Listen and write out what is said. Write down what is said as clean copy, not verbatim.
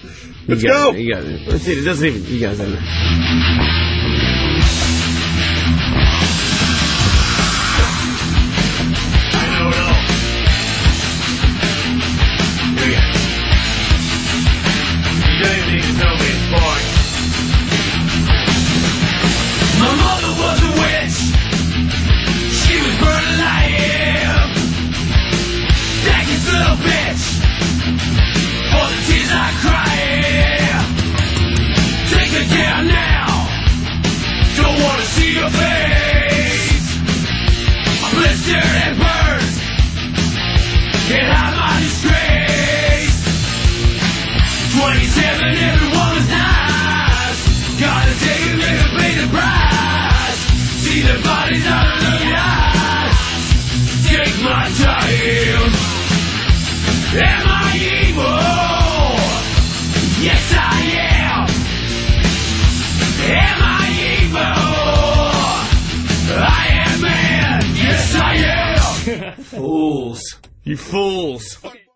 Let's go. You got it. Let's see. It doesn't even. You guys. See your face, blistered and burned. Get out of my disgrace. 27, everyone was nice. Gotta take a little pay the price. See the bodies out of the eyes. Take my time. Am I evil? Yes, I am. Am I evil? I am man, yes I am. Fools. You fools.